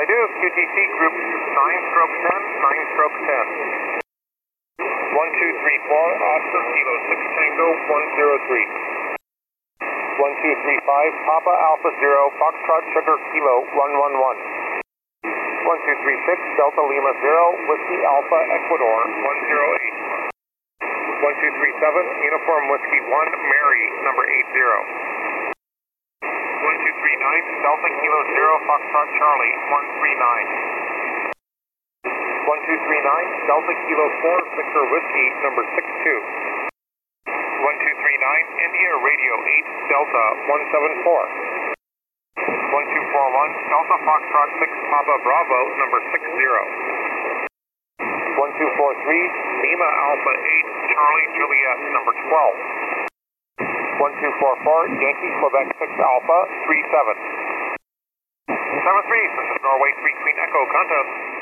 I do. QTC group 9-10, 9-10. 1234, Oscar Kilo 6 Tango 103. 1235, Papa Alpha 0, Foxtrot Sugar Kilo 111. 1236, Delta Lima 0, Whiskey Alpha Ecuador 108. 1237, Uniform Whiskey 1, Mary, number 80. 1239, Delta Kilo 0, Foxtrot Charlie 139. 1239, Delta Kilo 4, Victor Whiskey, number 62. 1239, India Radio 8, Delta 174. 1241, Delta Foxtrot 6, Papa Bravo, number 60. 1243, Lima Alpha 8, Charlie Juliet, number 12. 1244, Yankee Quebec 6 Alpha 37. 73, this is Norway 3 Queen Echo, contest.